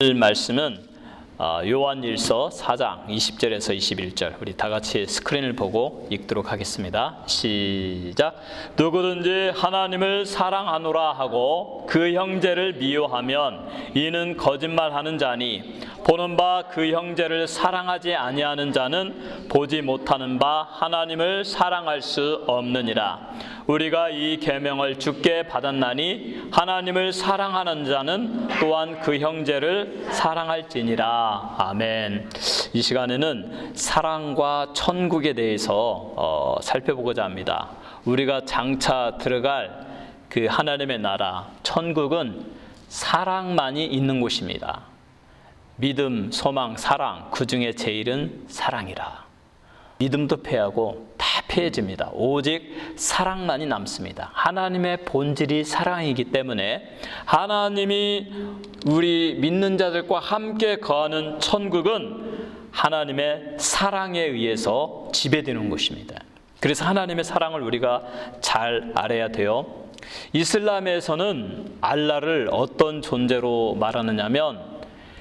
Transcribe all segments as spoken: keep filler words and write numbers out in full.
오늘 말씀은 요한일서 사 장 이십 절에서 이십일 절, 우리 다 같이 스크린을 보고 읽도록 하겠습니다. 시작. 누구든지 하나님을 사랑하노라 하고 그 형제를 미워하면 이는 거짓말하는 자니 보는 바 그 형제를 사랑하지 아니하는 자는 보지 못하는 바 하나님을 사랑할 수 없느니라. 우리가 이 계명을 주께 받았나니 하나님을 사랑하는 자는 또한 그 형제를 사랑할지니라. 아멘. 이 시간에는 사랑과 천국에 대해서 어, 살펴보고자 합니다. 우리가 장차 들어갈 그 하나님의 나라 천국은 사랑만이 있는 곳입니다. 믿음, 소망, 사랑, 그 중에 제일은 사랑이라. 믿음도 패하고 다 패해집니다. 오직 사랑만이 남습니다. 하나님의 본질이 사랑이기 때문에 하나님이 우리 믿는 자들과 함께 거하는 천국은 하나님의 사랑에 의해서 지배되는 것입니다. 그래서 하나님의 사랑을 우리가 잘 알아야 돼요. 이슬람에서는 알라를 어떤 존재로 말하느냐면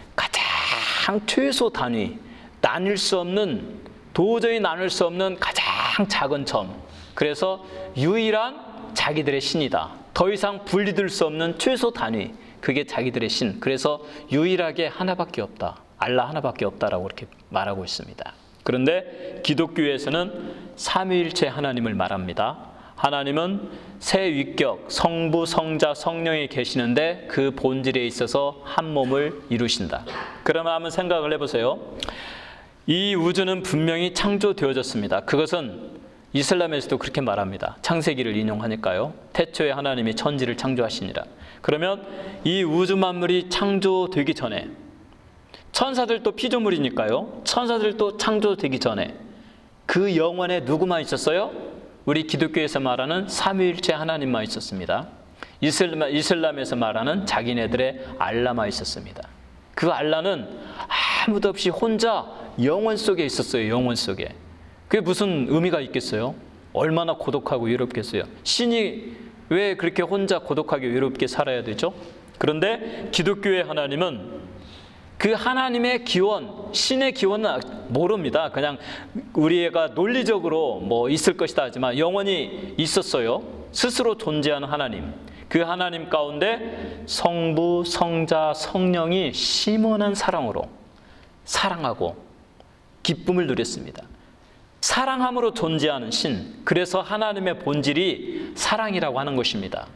가장 최소 단위, 나눌 수 없는, 도저히 나눌 수 없는 가장 작은 점. 그래서 유일한 자기들의 신이다. 더 이상 분리될 수 없는 최소 단위, 그게 자기들의 신. 그래서 유일하게 하나밖에 없다. 알라 하나밖에 없다라고 이렇게 말하고 있습니다. 그런데 기독교에서는 삼위일체 하나님을 말합니다. 하나님은 세 위격, 성부, 성자, 성령이 계시는데 그 본질에 있어서 한 몸을 이루신다. 그러면 한번 생각을 해보세요. 이 우주는 분명히 창조되어졌습니다. 그것은 이슬람에서도 그렇게 말합니다. 창세기를 인용하니까요. 태초에 하나님이 천지를 창조하시니라. 그러면 이 우주 만물이 창조되기 전에, 천사들도 피조물이니까요. 천사들도 창조되기 전에 그 영원에 누구만 있었어요? 우리 기독교에서 말하는 삼위일체 하나님만 있었습니다. 이슬람, 이슬람에서 말하는 자기네들의 알라만 있었습니다. 그 알라는 아무도 없이 혼자 영원 속에 있었어요. 영원 속에. 그게 무슨 의미가 있겠어요? 얼마나 고독하고 외롭겠어요. 신이 왜 그렇게 혼자 고독하게 외롭게 살아야 되죠? 그런데 기독교의 하나님은 그 하나님의 기원, 신의 기원은 모릅니다. 그냥 우리가 논리적으로 뭐 있을 것이다 하지만 영원히 있었어요. 스스로 존재하는 하나님. 그 하나님 가운데 성부, 성자, 성령이 심원한 사랑으로 사랑하고 기쁨을 누렸습니다. 사랑함으로 존재하는 신. 그래서 하나님의 본질이 사랑이라고 하는 것입니다.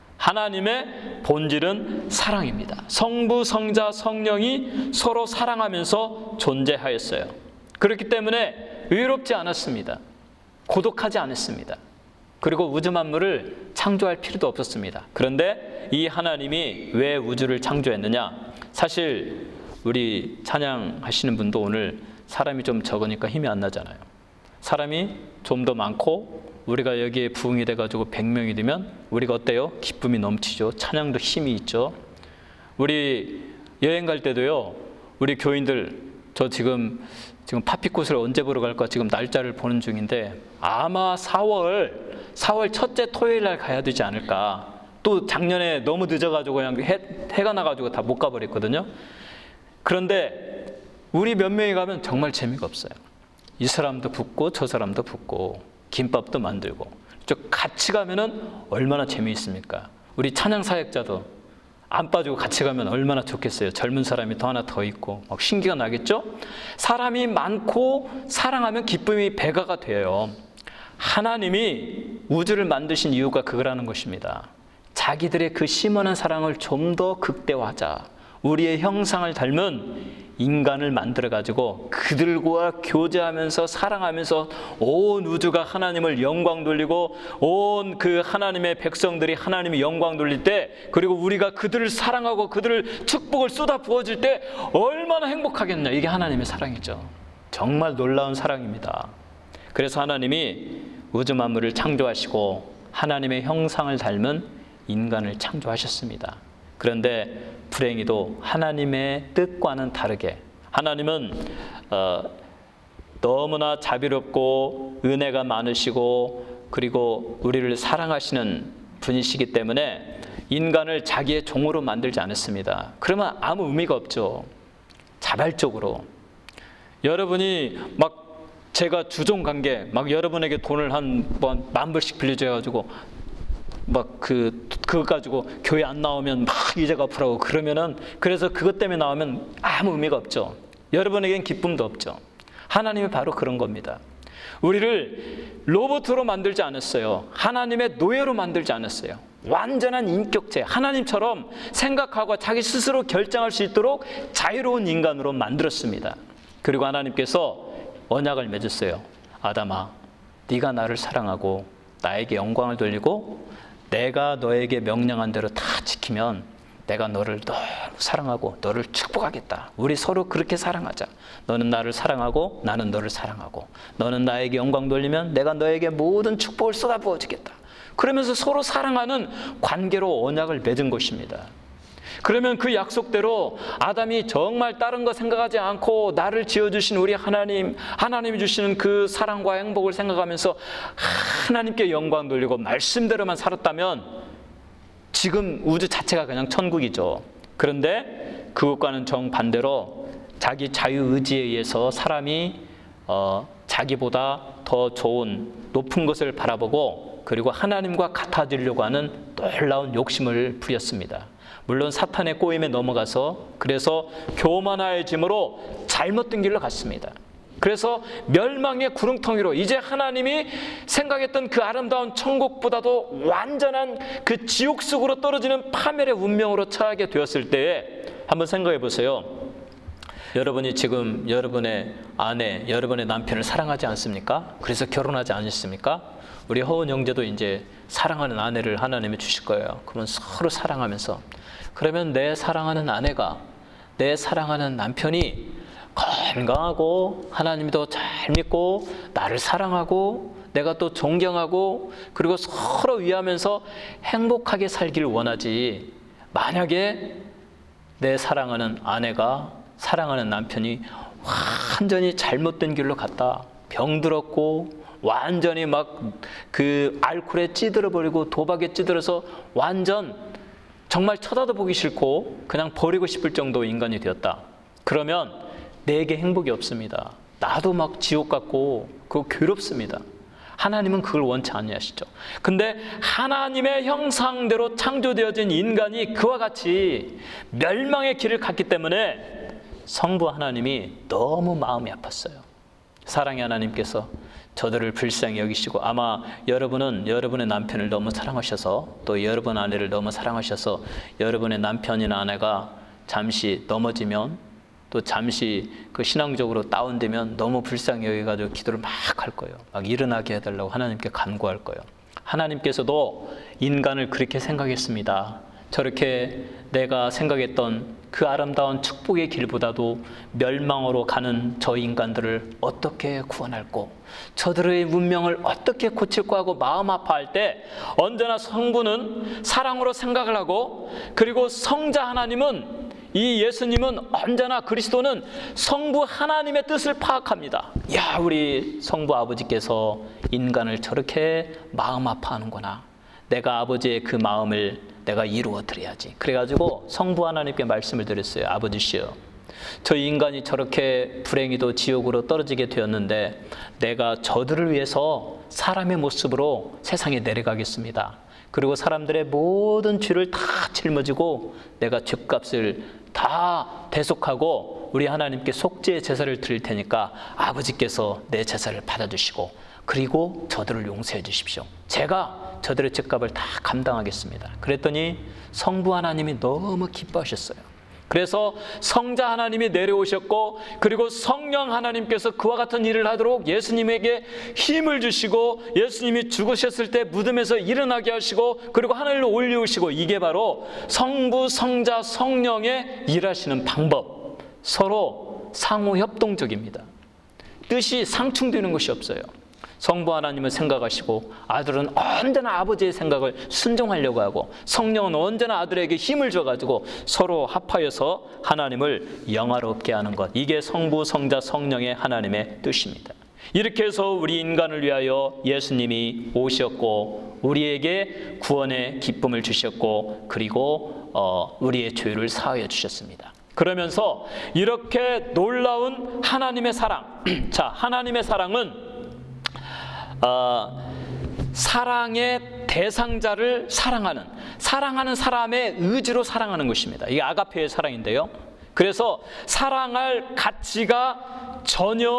하나님의 본질은 사랑입니다. 성부, 성자, 성령이 서로 사랑하면서 존재하였어요. 그렇기 때문에 외롭지 않았습니다. 고독하지 않았습니다. 그리고 우주 만물을 창조할 필요도 없었습니다. 그런데 이 하나님이 왜 우주를 창조했느냐? 사실 우리 찬양하시는 분도 오늘 사람이 좀 적으니까 힘이 안 나잖아요. 사람이 좀 더 많고 우리가 여기에 부흥이 돼가지고 백 명이 되면 우리가 어때요? 기쁨이 넘치죠. 찬양도 힘이 있죠. 우리 여행 갈 때도요. 우리 교인들, 저 지금 지금 파피꽃을 언제 보러 갈까 지금 날짜를 보는 중인데 아마 사월 사월 첫째 토요일 날 가야 되지 않을까. 또 작년에 너무 늦어가지고 그냥 해, 해가 나가지고 다 못 가버렸거든요. 그런데 우리 몇 명이 가면 정말 재미가 없어요. 이 사람도 붙고 저 사람도 붙고 김밥도 만들고 저 같이 가면은 얼마나 재미있습니까? 우리 찬양 사역자도 안 빠지고 같이 가면 얼마나 좋겠어요. 젊은 사람이 더 하나 더 있고 막 신기가 나겠죠? 사람이 많고 사랑하면 기쁨이 배가가 돼요. 하나님이 우주를 만드신 이유가 그거라는 것입니다. 자기들의 그 심원한 사랑을 좀 더 극대화하자. 우리의 형상을 닮은 인간을 만들어가지고 그들과 교제하면서 사랑하면서 온 우주가 하나님을 영광 돌리고 온 그 하나님의 백성들이 하나님의 영광 돌릴 때, 그리고 우리가 그들을 사랑하고 그들을 축복을 쏟아 부어줄 때 얼마나 행복하겠냐. 이게 하나님의 사랑이죠. 정말 놀라운 사랑입니다. 그래서 하나님이 우주 만물을 창조하시고 하나님의 형상을 닮은 인간을 창조하셨습니다. 그런데 불행히도 하나님의 뜻과는 다르게 하나님은 어, 너무나 자비롭고 은혜가 많으시고 그리고 우리를 사랑하시는 분이시기 때문에 인간을 자기의 종으로 만들지 않았습니다. 그러면 아무 의미가 없죠. 자발적으로. 여러분이 막 제가 주종 관계, 막 여러분에게 돈을 한 만 불씩 빌려줘 가지고 막 그 그거 가지고 교회 안 나오면 막 이자 갚으라고 그러면은, 그래서 그것 때문에 나오면 아무 의미가 없죠. 여러분에겐 기쁨도 없죠. 하나님이 바로 그런 겁니다. 우리를 로봇으로 만들지 않았어요. 하나님의 노예로 만들지 않았어요. 완전한 인격체, 하나님처럼 생각하고 자기 스스로 결정할 수 있도록 자유로운 인간으로 만들었습니다. 그리고 하나님께서 언약을 맺었어요. 아담아, 네가 나를 사랑하고 나에게 영광을 돌리고 내가 너에게 명령한 대로 다 지키면 내가 너를 너무 사랑하고 너를 축복하겠다. 우리 서로 그렇게 사랑하자. 너는 나를 사랑하고 나는 너를 사랑하고, 너는 나에게 영광 돌리면 내가 너에게 모든 축복을 쏟아부어 주겠다. 그러면서 서로 사랑하는 관계로 언약을 맺은 것입니다. 그러면 그 약속대로 아담이 정말 다른 거 생각하지 않고 나를 지어주신 우리 하나님, 하나님이 주시는 그 사랑과 행복을 생각하면서 하나님께 영광 돌리고 말씀대로만 살았다면 지금 우주 자체가 그냥 천국이죠. 그런데 그것과는 정반대로 자기 자유의지에 의해서 사람이 어, 자기보다 더 좋은 높은 것을 바라보고 그리고 하나님과 같아지려고 하는 놀라운 욕심을 부렸습니다. 물론 사탄의 꼬임에 넘어가서 그래서 교만해짐으로 잘못된 길로 갔습니다. 그래서 멸망의 구렁텅이로 이제 하나님이 생각했던 그 아름다운 천국보다도 완전한 그 지옥 속으로 떨어지는 파멸의 운명으로 처하게 되었을 때에 한번 생각해 보세요. 여러분이 지금 여러분의 아내, 여러분의 남편을 사랑하지 않습니까? 그래서 결혼하지 않으십니까? 우리 허은 형제도 이제 사랑하는 아내를 하나님이 주실 거예요. 그러면 서로 사랑하면서, 그러면 내 사랑하는 아내가, 내 사랑하는 남편이 건강하고 하나님도 잘 믿고 나를 사랑하고 내가 또 존경하고 그리고 서로 위하면서 행복하게 살기를 원하지, 만약에 내 사랑하는 아내가, 사랑하는 남편이 완전히 잘못된 길로 갔다, 병들었고 완전히 막 그 알코올에 찌들어 버리고 도박에 찌들어서 완전 정말 쳐다도 보기 싫고 그냥 버리고 싶을 정도 인간이 되었다. 그러면 내게 행복이 없습니다. 나도 막 지옥 같고 그거 괴롭습니다. 하나님은 그걸 원치 않으시죠. 근데 하나님의 형상대로 창조되어진 인간이 그와 같이 멸망의 길을 갔기 때문에 성부 하나님이 너무 마음이 아팠어요. 사랑의 하나님께서 저들을 불쌍히 여기시고, 아마 여러분은 여러분의 남편을 너무 사랑하셔서 또 여러분 아내를 너무 사랑하셔서 여러분의 남편이나 아내가 잠시 넘어지면 또 잠시 그 신앙적으로 다운되면 너무 불쌍히 여기가지고 기도를 막 할 거예요. 막 일어나게 해달라고 하나님께 간구할 거예요. 하나님께서도 인간을 그렇게 생각했습니다. 저렇게 내가 생각했던 그 아름다운 축복의 길보다도 멸망으로 가는 저 인간들을 어떻게 구원할꼬, 저들의 문명을 어떻게 고칠꼬 하고 마음 아파할 때 언제나 성부는 사랑으로 생각을 하고, 그리고 성자 하나님은, 이 예수님은 언제나, 그리스도는 성부 하나님의 뜻을 파악합니다. 야, 우리 성부 아버지께서 인간을 저렇게 마음 아파하는구나. 내가 아버지의 그 마음을 내가 이루어 드려야지. 그래가지고 성부 하나님께 말씀을 드렸어요. 아버지시여, 저 인간이 저렇게 불행히도 지옥으로 떨어지게 되었는데 내가 저들을 위해서 사람의 모습으로 세상에 내려가겠습니다. 그리고 사람들의 모든 죄를 다 짊어지고 내가 죄값을 다 대속하고 우리 하나님께 속죄의 제사를 드릴 테니까 아버지께서 내 제사를 받아주시고 그리고 저들을 용서해 주십시오. 제가 저들의 죄값을 다 감당하겠습니다. 그랬더니 성부 하나님이 너무 기뻐하셨어요. 그래서 성자 하나님이 내려오셨고, 그리고 성령 하나님께서 그와 같은 일을 하도록 예수님에게 힘을 주시고, 예수님이 죽으셨을 때 무덤에서 일어나게 하시고, 그리고 하늘로 올리우시고, 이게 바로 성부, 성자, 성령의 일하시는 방법. 서로 상호 협동적입니다. 뜻이 상충되는 것이 없어요. 성부 하나님을 생각하시고 아들은 언제나 아버지의 생각을 순종하려고 하고, 성령은 언제나 아들에게 힘을 줘가지고 서로 합하여서 하나님을 영화롭게 하는 것, 이게 성부, 성자, 성령의 하나님의 뜻입니다. 이렇게 해서 우리 인간을 위하여 예수님이 오셨고 우리에게 구원의 기쁨을 주셨고 그리고 어, 우리의 죄를 사하여 주셨습니다. 그러면서 이렇게 놀라운 하나님의 사랑, 자, 하나님의 사랑은 어, 사랑의 대상자를 사랑하는, 사랑하는 사람의 의지로 사랑하는 것입니다. 이게 아가페의 사랑인데요. 그래서 사랑할 가치가 전혀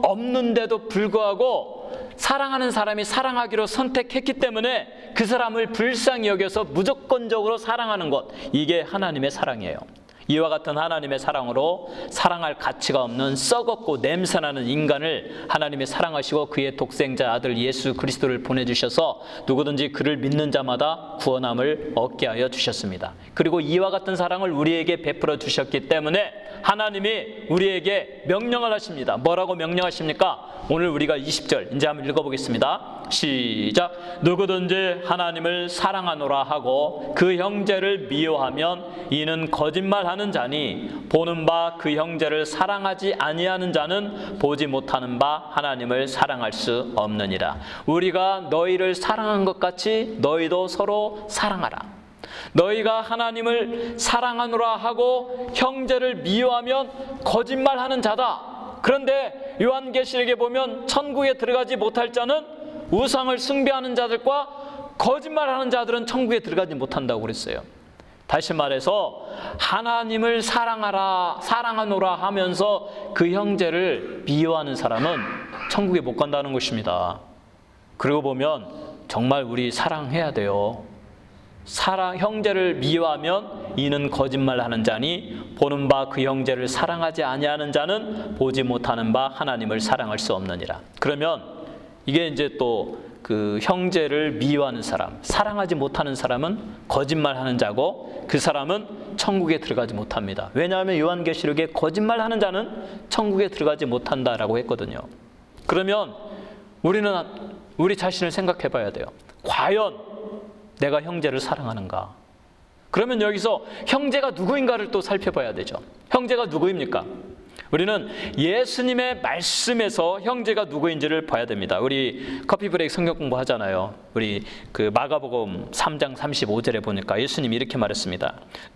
없는데도 불구하고 사랑하는 사람이 사랑하기로 선택했기 때문에 그 사람을 불쌍히 여겨서 무조건적으로 사랑하는 것, 이게 하나님의 사랑이에요. 이와 같은 하나님의 사랑으로 사랑할 가치가 없는 썩었고 냄새나는 인간을 하나님이 사랑하시고 그의 독생자 아들 예수 그리스도를 보내주셔서 누구든지 그를 믿는 자마다 구원함을 얻게 하여 주셨습니다. 그리고 이와 같은 사랑을 우리에게 베풀어 주셨기 때문에 하나님이 우리에게 명령을 하십니다. 뭐라고 명령하십니까? 오늘 우리가 이십 절 이제 한번 읽어보겠습니다. 시작. 누구든지 하나님을 사랑하노라 하고 그 형제를 미워하면 이는 거짓말하는 자니 보는 바 그 형제를 사랑하지 아니하는 자는 보지 못하는 바 하나님을 사랑할 수 없느니라. 우리가 너희를 사랑한 것 같이 너희도 서로 사랑하라. 너희가 하나님을 사랑하노라 하고 형제를 미워하면 거짓말하는 자다. 그런데 요한계시록에 보면 천국에 들어가지 못할 자는 우상을 숭배하는 자들과 거짓말하는 자들은 천국에 들어가지 못한다고 그랬어요. 다시 말해서 하나님을 사랑하라, 사랑하노라 하면서 그 형제를 미워하는 사람은 천국에 못 간다는 것입니다. 그러고 보면 정말 우리 사랑해야 돼요. 사랑, 형제를 미워하면 이는 거짓말하는 자니 보는 바 그 형제를 사랑하지 아니하는 자는 보지 못하는 바 하나님을 사랑할 수 없느니라. 그러면 이게 이제 또 그 형제를 미워하는 사람, 사랑하지 못하는 사람은 거짓말하는 자고 그 사람은 천국에 들어가지 못합니다. 왜냐하면 요한계시록에 거짓말하는 자는 천국에 들어가지 못한다라고 했거든요. 그러면 우리는 우리 자신을 생각해 봐야 돼요. 과연 내가 형제를 사랑하는가? 그러면 여기서 형제가 누구인가를 또 살펴봐야 되죠. 형제가 누구입니까? 우리는 예수님의 말씀에서 형제가 누구인지를 봐야 됩니다. 우리 커피 브레이크 성경 공부하잖아요. 우리 그 마가복음 삼 장 삼십오 절에 보니까 예수님이 이렇게 말했습니다.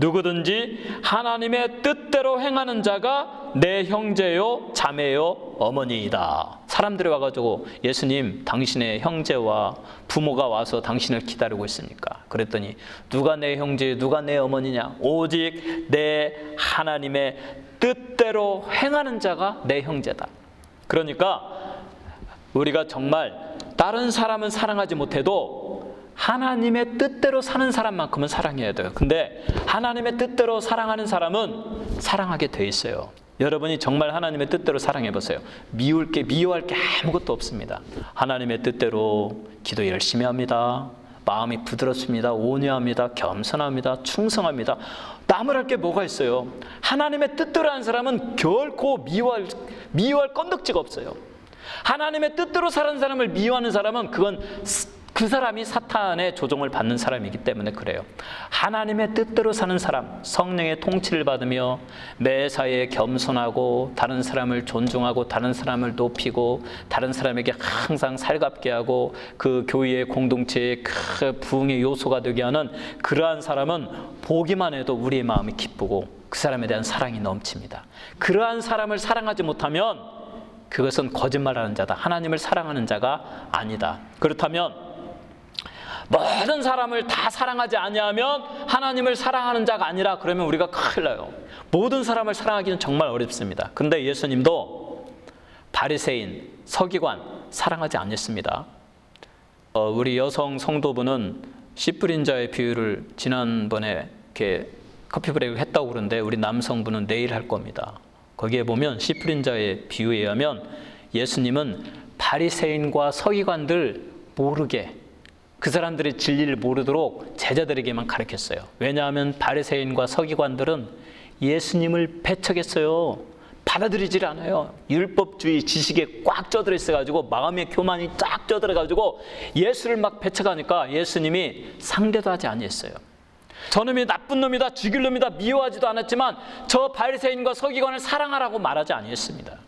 누구든지 하나님의 뜻대로 행하는 자가 내 형제요 자매요 어머니이다. 사람들이 와가지고 예수님 당신의 형제와 부모가 와서 당신을 기다리고 있으니까. 그랬더니 누가 내 형제 누가 내 어머니냐? 오직 내 하나님의 뜻대로 행하는 자가 내 형제다. 그러니까 우리가 정말 다른 사람은 사랑하지 못해도 하나님의 뜻대로 사는 사람만큼은 사랑해야 돼요. 근데 하나님의 뜻대로 사랑하는 사람은 사랑하게 돼 있어요. 여러분이 정말 하나님의 뜻대로 사랑해 보세요. 미울 게 미워할 게 아무것도 없습니다. 하나님의 뜻대로 기도 열심히 합니다. 마음이 부드럽습니다. 온유합니다. 겸손합니다. 충성합니다. 남을 할 게 뭐가 있어요? 하나님의 뜻대로 하는 사람은 결코 미워할, 미워할 건덕지가 없어요. 하나님의 뜻대로 사는 사람을 미워하는 사람은 그건 그 사람이 사탄의 조종을 받는 사람이기 때문에 그래요. 하나님의 뜻대로 사는 사람, 성령의 통치를 받으며 매사에 겸손하고 다른 사람을 존중하고 다른 사람을 높이고 다른 사람에게 항상 살갑게 하고 그 교회의 공동체의 그 부흥의 요소가 되게 하는 그러한 사람은 보기만 해도 우리의 마음이 기쁘고 그 사람에 대한 사랑이 넘칩니다. 그러한 사람을 사랑하지 못하면 그것은 거짓말하는 자다. 하나님을 사랑하는 자가 아니다. 그렇다면 모든 사람을 다 사랑하지 아니하면 하나님을 사랑하는 자가 아니라 그러면 우리가 큰일 나요. 모든 사람을 사랑하기는 정말 어렵습니다. 그런데 예수님도 바리새인, 서기관 사랑하지 않았습니다. 어, 우리 여성 성도분은 씨 뿌린 자의 비유를 지난번에 이렇게 커피 브레이크 했다고 그러는데 우리 남성분은 내일 할 겁니다. 거기에 보면 씨 뿌린 자의 비유에 의하면 예수님은 바리새인과 서기관들 모르게 그 사람들이 진리를 모르도록 제자들에게만 가르쳤어요. 왜냐하면 바리새인과 서기관들은 예수님을 배척했어요. 받아들이질 않아요. 율법주의 지식에 꽉 쪄들어 있어가지고 마음의 교만이 쫙 쪄들어가지고 예수를 막 배척하니까 예수님이 상대도 하지 아니했어요. 저놈이 나쁜 놈이다, 죽일 놈이다 미워하지도 않았지만 저 바리새인과 서기관을 사랑하라고 말하지 아니했습니다.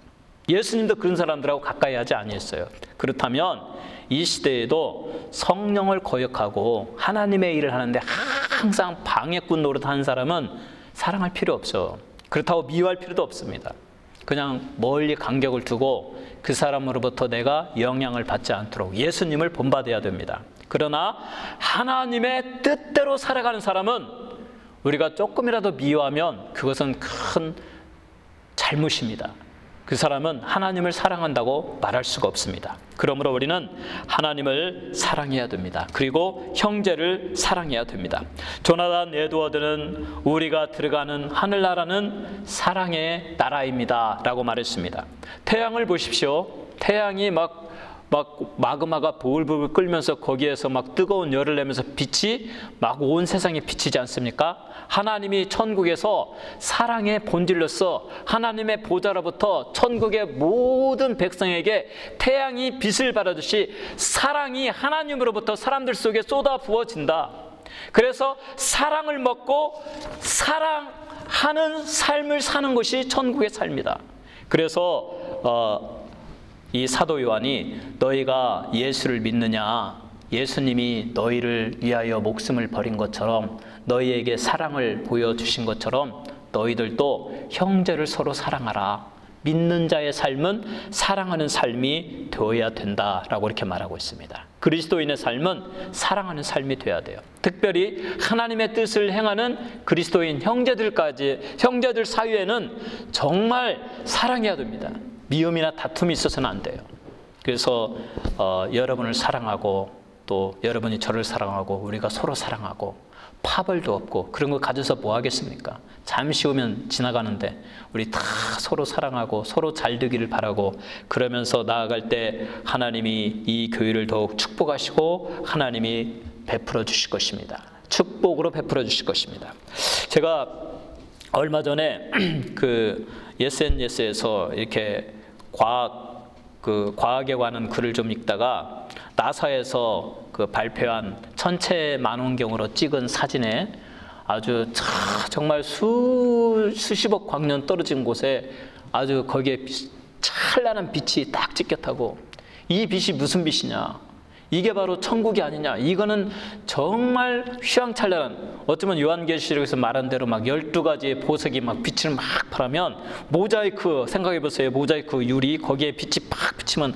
예수님도 그런 사람들하고 가까이 하지 아니했어요. 그렇다면 이 시대에도 성령을 거역하고 하나님의 일을 하는데 항상 방해꾼 노릇하는 사람은 사랑할 필요 없어. 그렇다고 미워할 필요도 없습니다. 그냥 멀리 간격을 두고 그 사람으로부터 내가 영향을 받지 않도록 예수님을 본받아야 됩니다. 그러나 하나님의 뜻대로 살아가는 사람은 우리가 조금이라도 미워하면 그것은 큰 잘못입니다. 그 사람은 하나님을 사랑한다고 말할 수가 없습니다. 그러므로 우리는 하나님을 사랑해야 됩니다. 그리고 형제를 사랑해야 됩니다. 조나단 에드워드는 우리가 들어가는 하늘나라는 사랑의 나라입니다 라고 말했습니다. 태양을 보십시오. 태양이 막 막 마그마가 보글보글 끓면서 거기에서 막 뜨거운 열을 내면서 빛이 막 온 세상에 비치지 않습니까? 하나님이 천국에서 사랑의 본질로서 하나님의 보좌로부터 천국의 모든 백성에게 태양이 빛을 발하듯이 사랑이 하나님으로부터 사람들 속에 쏟아 부어진다. 그래서 사랑을 먹고 사랑하는 삶을 사는 것이 천국의 삶이다. 그래서 어, 이 사도 요한이 너희가 예수를 믿느냐, 예수님이 너희를 위하여 목숨을 버린 것처럼 너희에게 사랑을 보여주신 것처럼 너희들도 형제를 서로 사랑하라. 믿는 자의 삶은 사랑하는 삶이 되어야 된다라고 이렇게 말하고 있습니다. 그리스도인의 삶은 사랑하는 삶이 되어야 돼요. 특별히 하나님의 뜻을 행하는 그리스도인 형제들까지, 형제들 사이에는 정말 사랑해야 됩니다. 미움이나 다툼이 있어서는 안 돼요. 그래서 어, 여러분을 사랑하고 또 여러분이 저를 사랑하고 우리가 서로 사랑하고 파벌도 없고 그런 거 가져서 뭐 하겠습니까? 잠시 후면 지나가는데 우리 다 서로 사랑하고 서로 잘 되기를 바라고 그러면서 나아갈 때 하나님이 이 교회를 더욱 축복하시고 하나님이 베풀어 주실 것입니다. 축복으로 베풀어 주실 것입니다. 제가 얼마 전에 그 에스엔에스에서 이렇게 과학 그 과학에 관한 글을 좀 읽다가 나사에서 그 발표한 천체 만원경으로 찍은 사진에 아주 차, 정말 수 수십억 광년 떨어진 곳에 아주 거기에 빛, 찬란한 빛이 딱 찍혔다고. 이 빛이 무슨 빛이냐? 이게 바로 천국이 아니냐. 이거는 정말 휘황찬란한, 어쩌면 요한계시록에서 말한 대로 막 열두 가지의 보석이 막 빛을 막 발하면 모자이크 생각해 보세요. 모자이크 유리 거기에 빛이 팍 비치면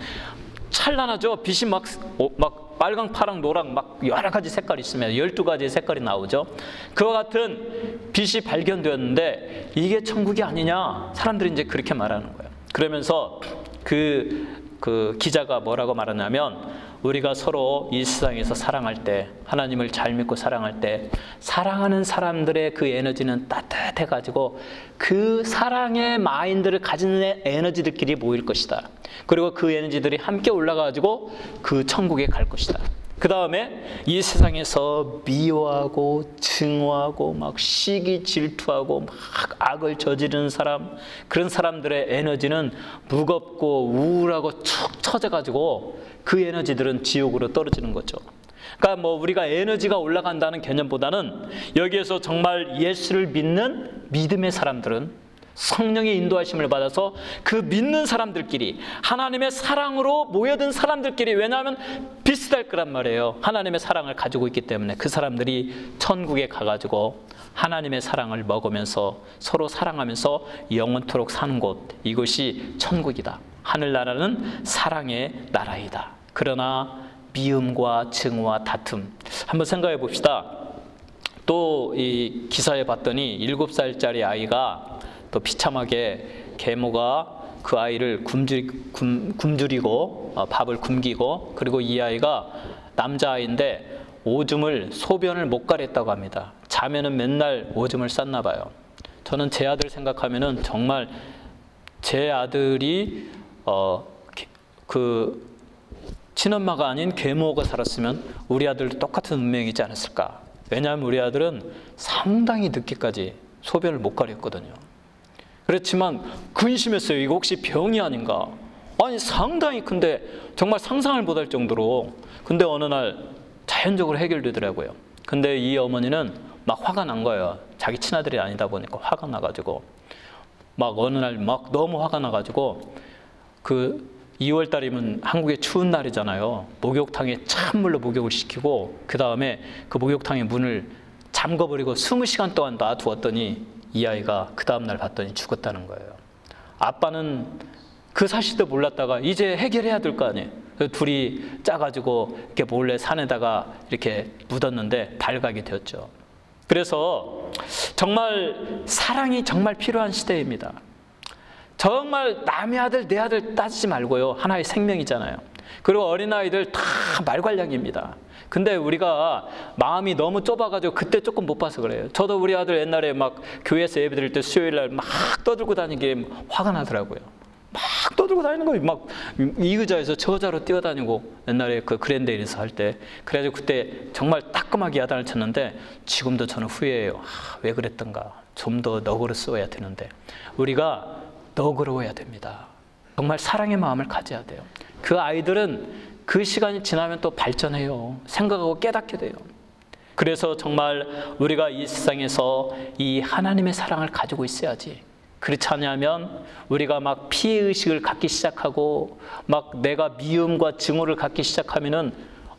찬란하죠. 빛이 막, 막 빨강, 파랑, 노랑 막 여러 가지 색깔이 있으면 열두 가지의 색깔이 나오죠. 그와 같은 빛이 발견되었는데 이게 천국이 아니냐. 사람들이 이제 그렇게 말하는 거예요. 그러면서 그, 그 기자가 뭐라고 말하냐면 우리가 서로 이 세상에서 사랑할 때, 하나님을 잘 믿고 사랑할 때 사랑하는 사람들의 그 에너지는 따뜻해가지고 그 사랑의 마인드를 가지는 에너지들끼리 모일 것이다. 그리고 그 에너지들이 함께 올라가가지고 그 천국에 갈 것이다. 그 다음에 이 세상에서 미워하고 증오하고 막 시기 질투하고 막 악을 저지르는 사람, 그런 사람들의 에너지는 무겁고 우울하고 축 처져가지고 그 에너지들은 지옥으로 떨어지는 거죠. 그러니까 뭐 우리가 에너지가 올라간다는 개념보다는 여기에서 정말 예수를 믿는 믿음의 사람들은 성령의 인도하심을 받아서 그 믿는 사람들끼리 하나님의 사랑으로 모여든 사람들끼리, 왜냐하면 비슷할 거란 말이에요. 하나님의 사랑을 가지고 있기 때문에 그 사람들이 천국에 가가지고 하나님의 사랑을 먹으면서 서로 사랑하면서 영원토록 사는 곳, 이것이 천국이다. 하늘나라는 사랑의 나라이다. 그러나 미움과 증오와 다툼, 한번 생각해 봅시다. 또 이 기사에 봤더니 일곱 살짜리 아이가 또 비참하게 계모가 그 아이를 굶주리, 굶, 굶주리고 어, 밥을 굶기고, 그리고 이 아이가 남자아이인데 오줌을, 소변을 못 가렸다고 합니다. 자면은 맨날 오줌을 쌌나 봐요. 저는 제 아들 생각하면은 정말 제 아들이 어, 그 친엄마가 아닌 계모가 살았으면 우리 아들도 똑같은 운명이지 않았을까. 왜냐하면 우리 아들은 상당히 늦게까지 소변을 못 가렸거든요. 그렇지만 근심했어요. 이거 혹시 병이 아닌가. 아니 상당히 근데 정말 상상을 못할 정도로. 근데 어느 날 자연적으로 해결되더라고요. 근데 이 어머니는 막 화가 난 거예요. 자기 친아들이 아니다 보니까 화가 나가지고 막 어느 날 막 너무 화가 나가지고 그 이월 달이면 한국의 추운 날이잖아요. 목욕탕에 찬물로 목욕을 시키고 그 다음에 그 목욕탕의 문을 잠궈버리고 스무 시간 동안 놔두었더니 이 아이가 그 다음날 봤더니 죽었다는 거예요. 아빠는 그 사실도 몰랐다가 이제 해결해야 될 거 아니에요. 그래서 둘이 짜가지고 이렇게 몰래 산에다가 이렇게 묻었는데 발각이 되었죠. 그래서 정말 사랑이 정말 필요한 시대입니다. 정말 남의 아들 내 아들 따지지 말고요. 하나의 생명이잖아요. 그리고 어린아이들 다 말괄량입니다. 근데 우리가 마음이 너무 좁아가지고 그때 조금 못 봐서 그래요. 저도 우리 아들 옛날에 막 교회에서 예배 드릴 때 수요일날 막 떠들고 다니기에 화가 나더라고요. 막 떠들고 다니는 거예요. 막 이 의자에서 저 의자로 뛰어다니고 옛날에 그 그랜데일에서 할 때. 그래가지고 그때 정말 따끔하게 야단을 쳤는데 지금도 저는 후회해요. 아, 왜 그랬던가. 좀 더 너그러워야 되는데. 우리가 너그러워야 됩니다. 정말 사랑의 마음을 가져야 돼요. 그 아이들은 그 시간이 지나면 또 발전해요. 생각하고 깨닫게 돼요. 그래서 정말 우리가 이 세상에서 이 하나님의 사랑을 가지고 있어야지. 그렇지 않으면 우리가 막 피해의식을 갖기 시작하고 막 내가 미움과 증오를 갖기 시작하면은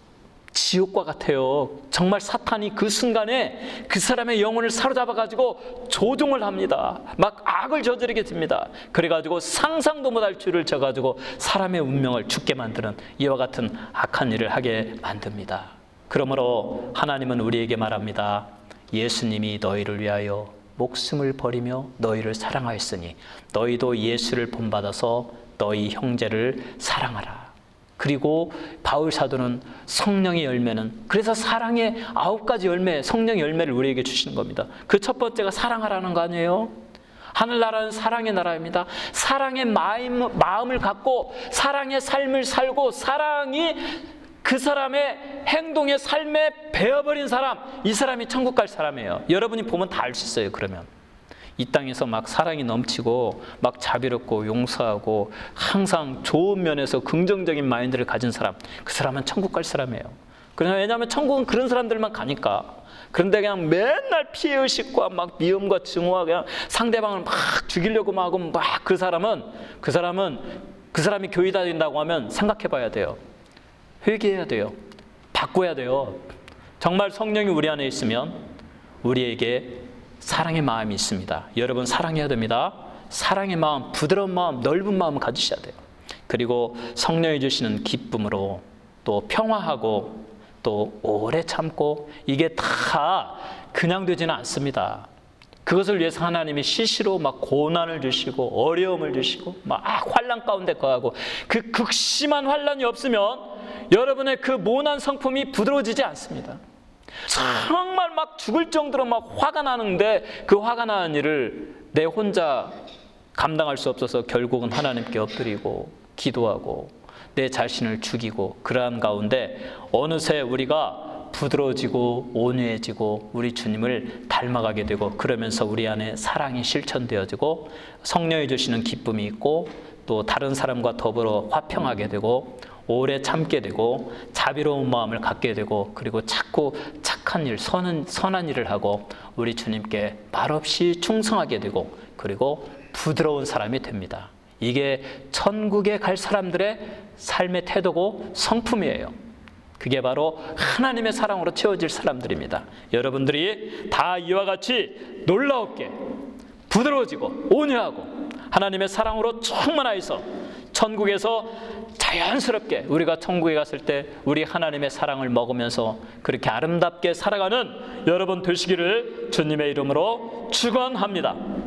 지옥과 같아요. 정말 사탄이 그 순간에 그 사람의 영혼을 사로잡아가지고 조종을 합니다. 막 악을 저지르게 됩니다. 그래가지고 상상도 못할 줄을 져가지고 사람의 운명을 죽게 만드는 이와 같은 악한 일을 하게 만듭니다. 그러므로 하나님은 우리에게 말합니다. 예수님이 너희를 위하여 목숨을 버리며 너희를 사랑하였으니 너희도 예수를 본받아서 너희 형제를 사랑하라. 그리고 바울 사도는 성령의 열매는, 그래서 사랑의 아홉 가지 열매, 성령의 열매를 우리에게 주시는 겁니다. 그 첫 번째가 사랑하라는 거 아니에요? 하늘나라는 사랑의 나라입니다. 사랑의 마음, 마음을 갖고 사랑의 삶을 살고 사랑이 그 사람의 행동의 삶에 배어버린 사람, 이 사람이 천국 갈 사람이에요. 여러분이 보면 다 알 수 있어요. 그러면 이 땅에서 막 사랑이 넘치고 막 자비롭고 용서하고 항상 좋은 면에서 긍정적인 마인드를 가진 사람, 그 사람은 천국 갈 사람이에요. 그러나 왜냐하면 천국은 그런 사람들만 가니까. 그런데 그냥 맨날 피해의식과 막 미움과 증오와 그냥 상대방을 막 죽이려고 하고 막 그 사람은 그 사람은 그 사람이 교회 다닌다고 하면 생각해 봐야 돼요. 회개해야 돼요. 바꿔야 돼요. 정말 성령이 우리 안에 있으면 우리에게 사랑의 마음이 있습니다. 여러분 사랑해야 됩니다. 사랑의 마음, 부드러운 마음, 넓은 마음을 가지셔야 돼요. 그리고 성령이 주시는 기쁨으로 또 평화하고 또 오래 참고, 이게 다 그냥 되지는 않습니다. 그것을 위해서 하나님이 시시로 막 고난을 주시고 어려움을 주시고 막 환난 가운데 거하고, 그 극심한 환난이 없으면 여러분의 그 모난 성품이 부드러워지지 않습니다. 정말 막 죽을 정도로 막 화가 나는데 그 화가 나는 일을 내 혼자 감당할 수 없어서 결국은 하나님께 엎드리고 기도하고 내 자신을 죽이고, 그러한 가운데 어느새 우리가 부드러워지고 온유해지고 우리 주님을 닮아가게 되고, 그러면서 우리 안에 사랑이 실천되어지고 성령이 주시는 기쁨이 있고 또 다른 사람과 더불어 화평하게 되고 오래 참게 되고 자비로운 마음을 갖게 되고, 그리고 자꾸 착한 일, 선한, 선한 일을 하고 우리 주님께 말없이 충성하게 되고, 그리고 부드러운 사람이 됩니다. 이게 천국에 갈 사람들의 삶의 태도고 성품이에요. 그게 바로 하나님의 사랑으로 채워질 사람들입니다. 여러분들이 다 이와 같이 놀라웠게 부드러워지고 온유하고 하나님의 사랑으로 충만하여서 천국에서 자연스럽게 우리가 천국에 갔을 때 우리 하나님의 사랑을 먹으면서 그렇게 아름답게 살아가는 여러분 되시기를 주님의 이름으로 축원합니다.